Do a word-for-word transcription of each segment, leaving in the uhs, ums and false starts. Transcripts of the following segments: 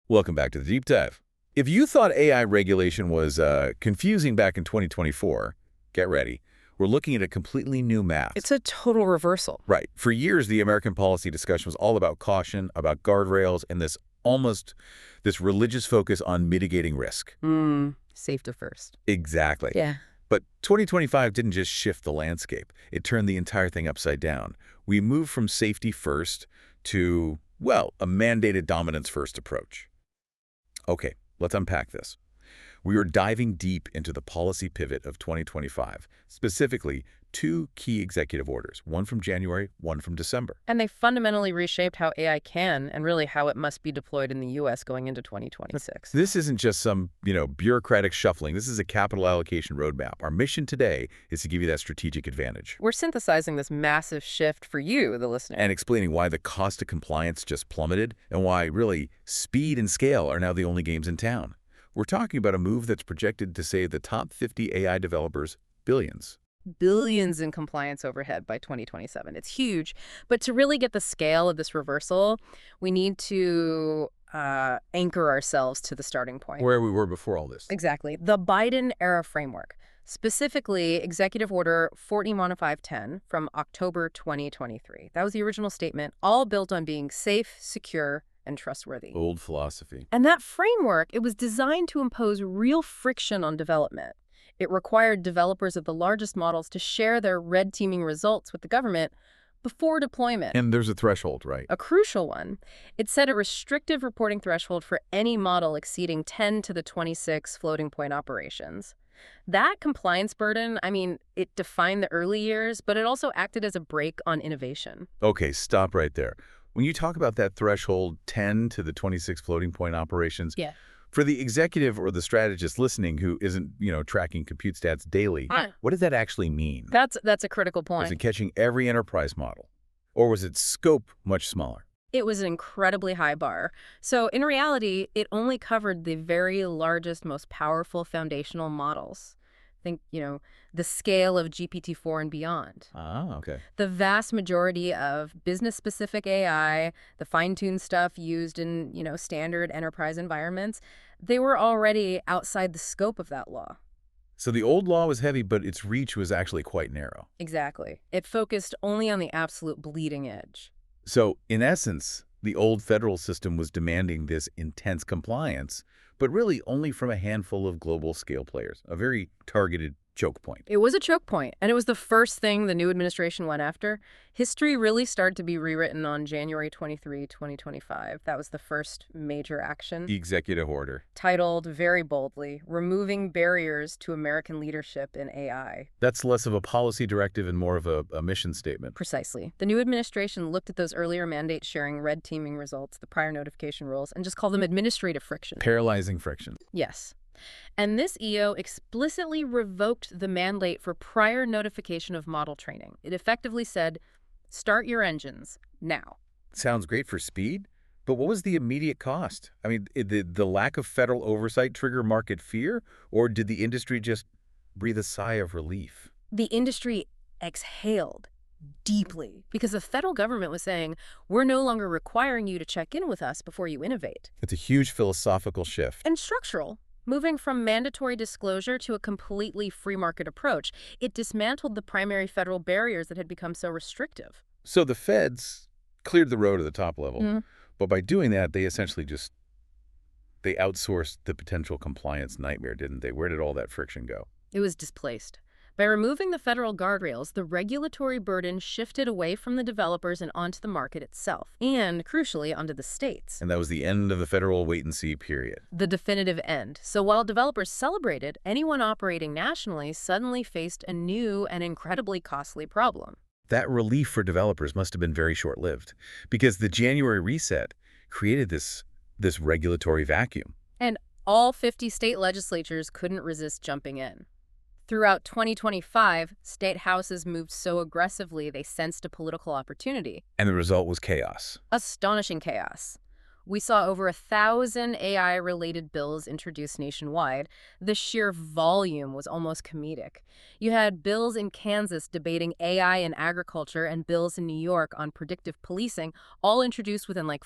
Welcome back to the Deep Dive. If you thought A I regulation was uh, confusing back in twenty twenty-four, get ready. We're looking at a completely new math. It's a total reversal. Right. For years, the American policy discussion was all about caution, about guardrails, and this almost this religious focus on mitigating risk. Mm, safety first. Exactly. Yeah. But twenty twenty-five didn't just shift the landscape. It turned the entire thing upside down. We moved from safety first to, well, a mandated dominance first approach. Okay, let's unpack this. We are diving deep into the policy pivot of twenty twenty-five, specifically two key executive orders, one from January, one from December. And they fundamentally reshaped how A I can and really how it must be deployed in the U S going into twenty twenty-six. This isn't just some, you know, bureaucratic shuffling. This is a capital allocation roadmap. Our mission today is to give you that strategic advantage. We're synthesizing this massive shift for you, the listener. And explaining why the cost of compliance just plummeted and why, really, speed and scale are now the only games in town. We're talking about a move that's projected to save the top fifty A I developers billions. Billions in compliance overhead by twenty twenty-seven. It's huge. But to really get the scale of this reversal, we need to uh, anchor ourselves to the starting point. Where we were before all this. Exactly. The Biden-era framework, specifically Executive Order forty five ten from October twenty twenty-three. That was the original statement, all built on being safe, secure, and trustworthy. Old philosophy. And that framework, it was designed to impose real friction on development. It required developers of the largest models to share their red teaming results with the government before deployment. And there's a threshold, right? A crucial one. It set a restrictive reporting threshold for any model exceeding ten to the twenty-six floating point operations. That compliance burden, I mean, it defined the early years, but it also acted as a brake on innovation. Okay, stop right there. When you talk about that threshold, ten to the twenty-six floating point operations, Yeah. for the executive or the strategist listening who isn't, you know, tracking compute stats daily, Right. what does that actually mean? That's that's a critical point. Was it catching every enterprise model? Or was its scope much smaller? It was an incredibly high bar. So in reality, it only covered the very largest, most powerful foundational models. Think, you know, the scale of G P T four and beyond. Ah, okay. The vast majority of business-specific A I, the fine-tuned stuff used in, you know, standard enterprise environments, they were already outside the scope of that law. So the old law was heavy, but its reach was actually quite narrow. Exactly. It focused only on the absolute bleeding edge. So, in essence, the old federal system was demanding this intense compliance, but really only from a handful of global scale players, a very targeted choke point. It was a choke point, and it was the first thing the new administration went after. History really started to be rewritten on January twenty-third, twenty twenty-five. That was the first major action. The executive order. Titled very boldly, Removing Barriers to American Leadership in A I. That's less of a policy directive and more of a, a mission statement. Precisely. The new administration looked at those earlier mandate sharing red teaming results, the prior notification rules, and just called them administrative friction. Paralyzing friction. Yes. And this E O explicitly revoked the mandate for prior notification of model training. It effectively said, start your engines now. Sounds great for speed, but what was the immediate cost? I mean, did the lack of federal oversight trigger market fear, or did the industry just breathe a sigh of relief? The industry exhaled deeply because the federal government was saying, we're no longer requiring you to check in with us before you innovate. It's a huge philosophical shift. And structural. Moving from mandatory disclosure to a completely free market approach, it dismantled the primary federal barriers that had become so restrictive. So the feds cleared the road at the top level, Mm-hmm. but by doing that, they essentially just, they outsourced the potential compliance nightmare, didn't they? Where did all that friction go? It was displaced. By removing the federal guardrails, the regulatory burden shifted away from the developers and onto the market itself, and, crucially, onto the states. And that was the end of the federal wait-and-see period. The definitive end. So while developers celebrated, anyone operating nationally suddenly faced a new and incredibly costly problem. That relief for developers must have been very short-lived, because the January reset created this, this regulatory vacuum. And all fifty state legislatures couldn't resist jumping in. Throughout twenty twenty-five, state houses moved so aggressively they sensed a political opportunity. And the result was chaos. Astonishing chaos. We saw over a thousand A I-related bills introduced nationwide. The sheer volume was almost comedic. You had bills in Kansas debating A I in agriculture and bills in New York on predictive policing, all introduced within like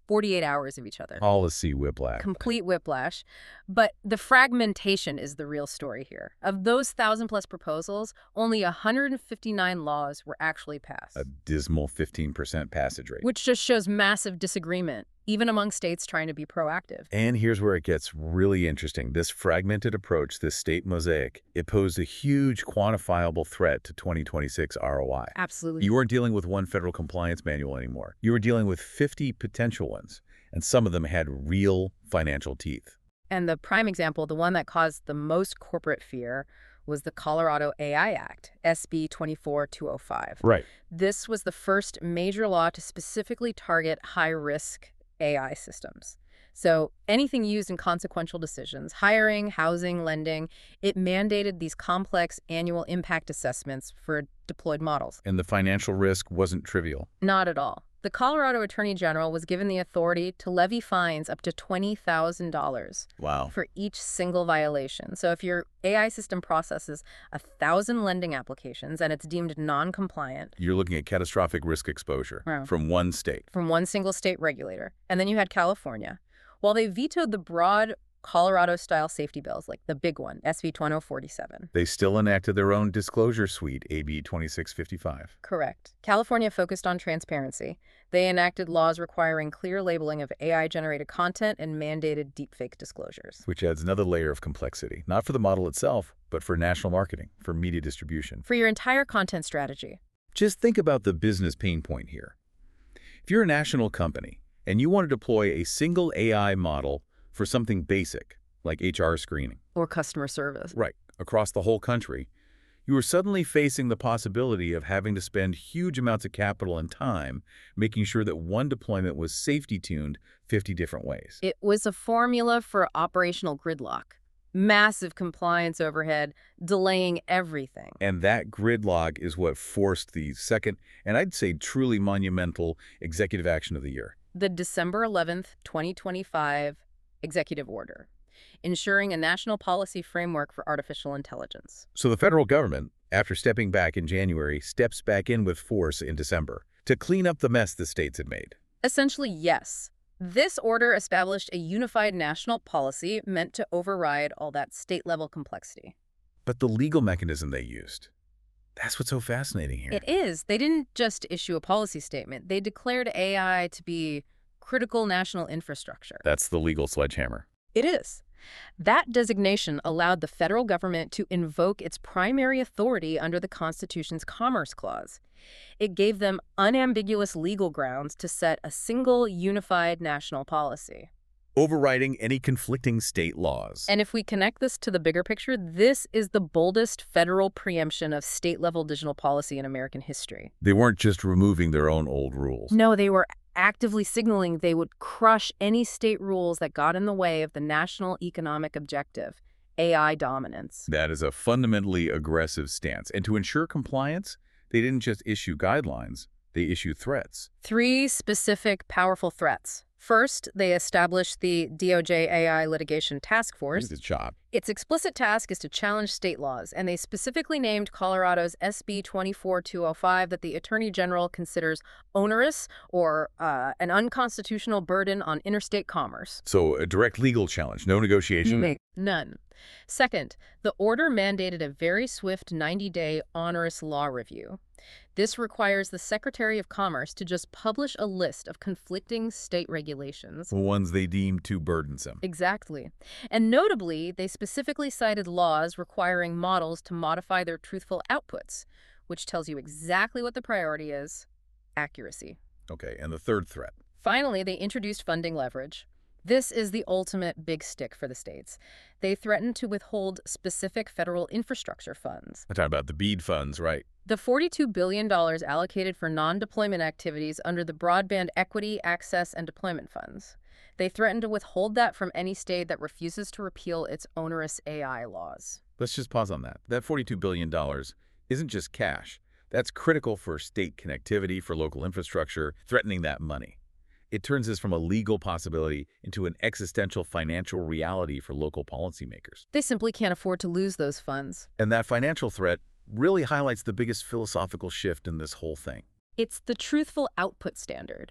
forty-eight hours of each other. Policy whiplash. Complete whiplash. But the fragmentation is the real story here. Of those thousand-plus proposals, only one hundred fifty-nine laws were actually passed. A dismal fifteen percent passage rate. Which just shows massive disagreement, even among states trying to be proactive. And here's where it gets really interesting. This fragmented approach, this state mosaic, it posed a huge quantifiable threat to twenty twenty-six R O I. Absolutely. You weren't dealing with one federal compliance manual anymore. You were dealing with fifty potential ones, and some of them had real financial teeth. And the prime example, the one that caused the most corporate fear, was the Colorado A I Act, S B twenty-four two oh five. Right. This was the first major law to specifically target high-risk A I systems. So anything used in consequential decisions, hiring, housing, lending, it mandated these complex annual impact assessments for deployed models. And the financial risk wasn't trivial. Not at all. The Colorado Attorney General was given the authority to levy fines up to twenty thousand dollars Wow. for each single violation. So if your A I system processes a thousand lending applications and it's deemed non-compliant, You're looking at catastrophic risk exposure Wow. from one state. from one single state regulator. And then you had California. While they vetoed the broad Colorado-style safety bills, like the big one, S B twenty forty-seven. They still enacted their own disclosure suite, A B twenty-six fifty-five. Correct. California focused on transparency. They enacted laws requiring clear labeling of A I-generated content and mandated deepfake disclosures. Which adds another layer of complexity, not for the model itself, but for national marketing, for media distribution. For your entire content strategy. Just think about the business pain point here. If you're a national company and you want to deploy a single A I model for something basic, like H R screening, Or customer service. right, across the whole country, you are suddenly facing the possibility of having to spend huge amounts of capital and time making sure that one deployment was safety-tuned fifty different ways. It was a formula for operational gridlock. Massive compliance overhead, delaying everything. And that gridlock is what forced the second, and I'd say truly monumental, executive action of the year. The December eleventh, twenty twenty-five executive order, ensuring a national policy framework for artificial intelligence. So the federal government, after stepping back in January, steps back in with force in December to clean up the mess the states had made. Essentially, yes. This order established a unified national policy meant to override all that state-level complexity. But the legal mechanism they used, that's what's so fascinating here. It is. They didn't just issue a policy statement. They declared A I to be critical national infrastructure. That's the legal sledgehammer. It is. That designation allowed the federal government to invoke its primary authority under the Constitution's Commerce Clause. It gave them unambiguous legal grounds to set a single, unified national policy. Overriding any conflicting state laws. And if we connect this to the bigger picture, this is the boldest federal preemption of state-level digital policy in American history. They weren't just removing their own old rules. No, they were actively signaling they would crush any state rules that got in the way of the national economic objective, A I dominance. That is a fundamentally aggressive stance. And to ensure compliance, they didn't just issue guidelines, they issued threats. Three specific, powerful threats. First, they established the D O J A I Litigation Task Force. It's a job. Its explicit task is to challenge state laws, and they specifically named Colorado's S B twenty-four two oh five that the Attorney General considers onerous or uh, an unconstitutional burden on interstate commerce. So a direct legal challenge, no negotiation. None. Second, the order mandated a very swift ninety-day onerous law review. This requires the Secretary of Commerce to just publish a list of conflicting state regulations. The ones they deem too burdensome. Exactly. And notably, they specifically cited laws requiring models to modify their truthful outputs, which tells you exactly what the priority is: accuracy. Okay, and the third threat. Finally, they introduced funding leverage. This is the ultimate big stick for the states. They threatened to withhold specific federal infrastructure funds. I'm talking about the BEAD funds, right? The forty-two billion dollars allocated for non-deployment activities under the Broadband Equity, Access, and Deployment Funds. They threatened to withhold that from any state that refuses to repeal its onerous A I laws. Let's just pause on that. That forty-two billion dollars isn't just cash. That's critical for state connectivity, for local infrastructure, threatening that money. It turns this from a legal possibility into an existential financial reality for local policymakers. They simply can't afford to lose those funds. And that financial threat really highlights the biggest philosophical shift in this whole thing. It's the truthful output standard.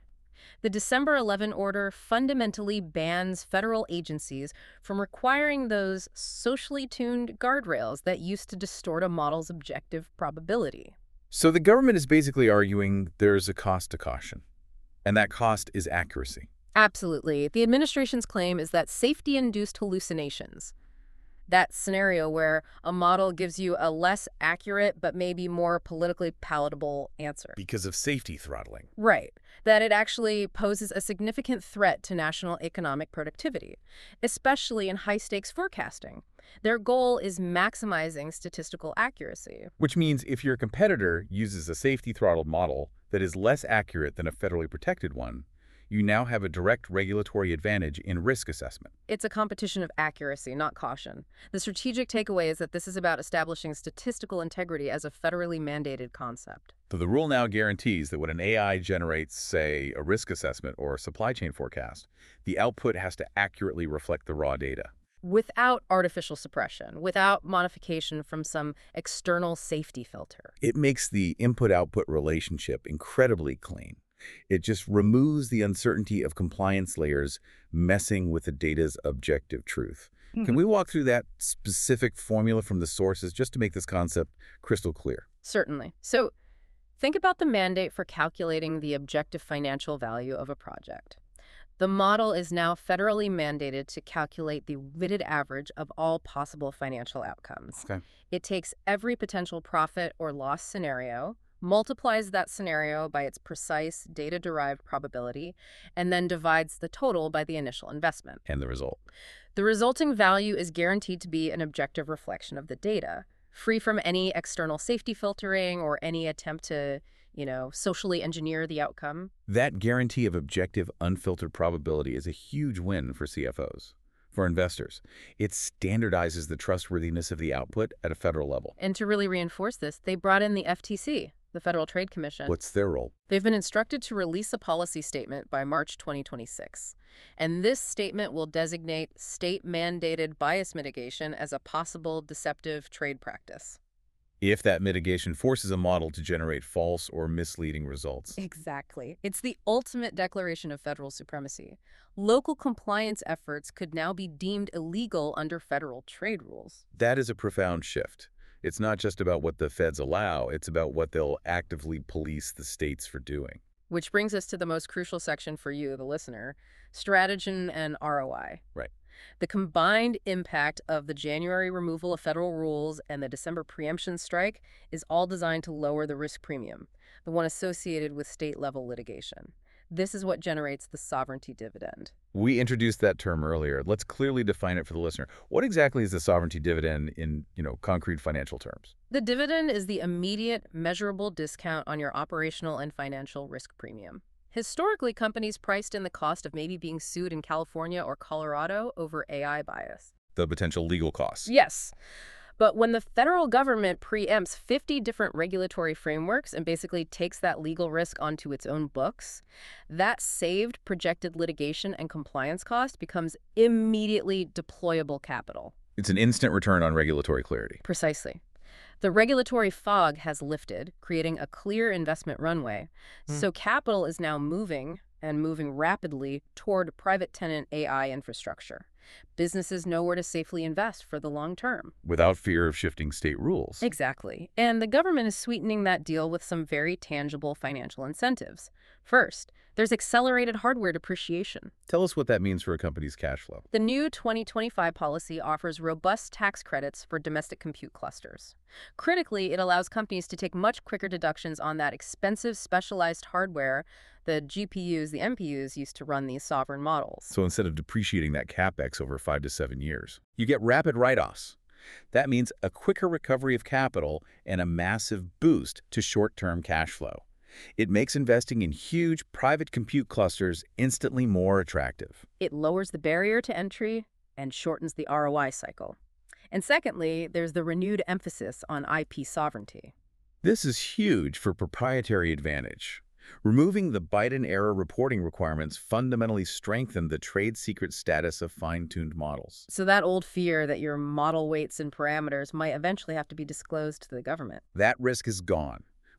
The December eleventh order fundamentally bans federal agencies from requiring those socially tuned guardrails that used to distort a model's objective probability. So the government is basically arguing there's a cost to caution, and that cost is accuracy. Absolutely. The administration's claim is that safety-induced hallucinations, that scenario where a model gives you a less accurate but maybe more politically palatable answer. Because of safety throttling. Right. That it actually poses a significant threat to national economic productivity, especially in high-stakes forecasting. Their goal is maximizing statistical accuracy. Which means if your competitor uses a safety-throttled model that is less accurate than a federally protected one, you now have a direct regulatory advantage in risk assessment. It's a competition of accuracy, not caution. The strategic takeaway is that this is about establishing statistical integrity as a federally mandated concept. So the rule now guarantees that when an A I generates, say, a risk assessment or a supply chain forecast, the output has to accurately reflect the raw data. Without artificial suppression, without modification from some external safety filter. It makes the input-output relationship incredibly clean. It just removes the uncertainty of compliance layers messing with the data's objective truth. Mm-hmm. Can we walk through that specific formula from the sources just to make this concept crystal clear? Certainly. So think about the mandate for calculating the objective financial value of a project. The model is now federally mandated to calculate the weighted average of all possible financial outcomes. Okay. It takes every potential profit or loss scenario, multiplies that scenario by its precise data-derived probability, and then divides the total by the initial investment. And the result? The resulting value is guaranteed to be an objective reflection of the data, free from any external safety filtering or any attempt to, you know, socially engineer the outcome. That guarantee of objective, unfiltered probability is a huge win for C F Os. For investors, it standardizes the trustworthiness of the output at a federal level. And to really reinforce this, they brought in the F T C, the Federal Trade Commission. What's their role? They've been instructed to release a policy statement by March twenty twenty-six. And this statement will designate state-mandated bias mitigation as a possible deceptive trade practice. If that mitigation forces a model to generate false or misleading results. Exactly. It's the ultimate declaration of federal supremacy. Local compliance efforts could now be deemed illegal under federal trade rules. That is a profound shift. It's not just about what the feds allow, it's about what they'll actively police the states for doing. Which brings us to the most crucial section for you, the listener, strategy and R O I. Right. The combined impact of the January removal of federal rules and the December preemption strike is all designed to lower the risk premium, the one associated with state-level litigation. This is what generates the sovereignty dividend. We introduced that term earlier. Let's clearly define it for the listener. What exactly is the sovereignty dividend in, you know, concrete financial terms? The dividend is the immediate, measurable discount on your operational and financial risk premium. Historically, companies priced in the cost of maybe being sued in California or Colorado over A I bias. The potential legal costs. Yes. But when the federal government preempts fifty different regulatory frameworks and basically takes that legal risk onto its own books, that saved projected litigation and compliance cost becomes immediately deployable capital. It's an instant return on regulatory clarity. Precisely. The regulatory fog has lifted, creating a clear investment runway. Mm. So capital is now moving, and moving rapidly, toward private tenant A I infrastructure. Businesses know where to safely invest for the long term. Without fear of shifting state rules. Exactly. And the government is sweetening that deal with some very tangible financial incentives. First, there's accelerated hardware depreciation. Tell us what that means for a company's cash flow. The new twenty twenty-five policy offers robust tax credits for domestic compute clusters. Critically, it allows companies to take much quicker deductions on that expensive specialized hardware the G P Us, the M P Us used to run these sovereign models. So instead of depreciating that CapEx over five to seven years, you get rapid write-offs. That means a quicker recovery of capital and a massive boost to short-term cash flow. It makes investing in huge private compute clusters instantly more attractive. It lowers the barrier to entry and shortens the R O I cycle. And secondly, there's the renewed emphasis on I P sovereignty. This is huge for proprietary advantage. Removing the Biden-era reporting requirements fundamentally strengthened the trade secret status of fine-tuned models. So that old fear that your model weights and parameters might eventually have to be disclosed to the government. That risk is gone.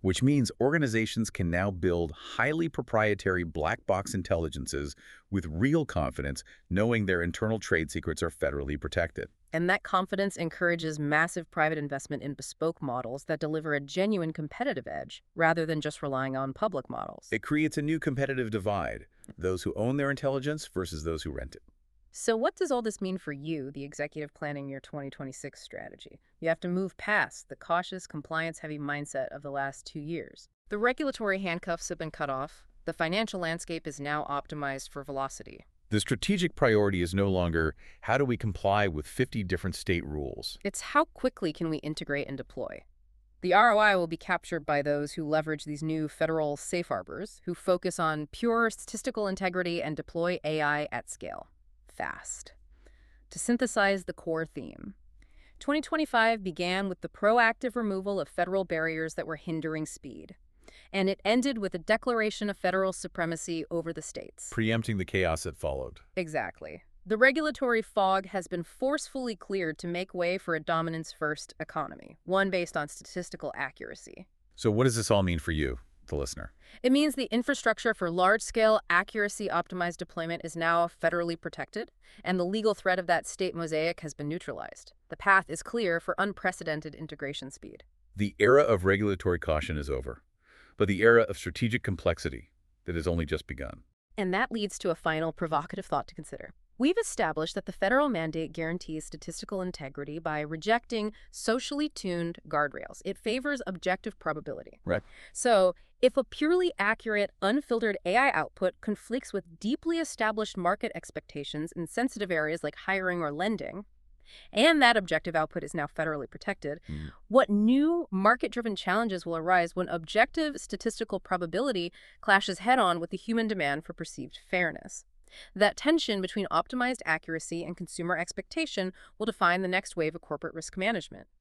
which means organizations can now build highly proprietary black box intelligences with real confidence, knowing their internal trade secrets are federally protected. And that confidence encourages massive private investment in bespoke models that deliver a genuine competitive edge, rather than just relying on public models. It creates a new competitive divide, those who own their intelligence versus those who rent it. So what does all this mean for you, the executive planning your twenty twenty-six strategy? You have to move past the cautious, compliance-heavy mindset of the last two years. The regulatory handcuffs have been cut off. The financial landscape is now optimized for velocity. The strategic priority is no longer, how do we comply with fifty different state rules? It's how quickly can we integrate and deploy. The R O I will be captured by those who leverage these new federal safe harbors, who focus on pure statistical integrity and deploy A I at scale. Fast. To synthesize the core theme, twenty twenty-five began with the proactive removal of federal barriers that were hindering speed, and it ended with a declaration of federal supremacy over the states. Preempting the chaos that followed. Exactly. The regulatory fog has been forcefully cleared to make way for a dominance-first economy, one based on statistical accuracy. So what does this all mean for you, the listener? It means the infrastructure for large-scale, accuracy-optimized deployment is now federally protected, and the legal threat of that state mosaic has been neutralized. The path is clear for unprecedented integration speed. The era of regulatory caution is over, but the era of strategic complexity that has only just begun. And that leads to a final provocative thought to consider. We've established that the federal mandate guarantees statistical integrity by rejecting socially tuned guardrails. It favors objective probability. Right. So, if a purely accurate, unfiltered A I output conflicts with deeply established market expectations in sensitive areas like hiring or lending, and that objective output is now federally protected, Mm. what new market-driven challenges will arise when objective statistical probability clashes head-on with the human demand for perceived fairness? That tension between optimized accuracy and consumer expectation will define the next wave of corporate risk management.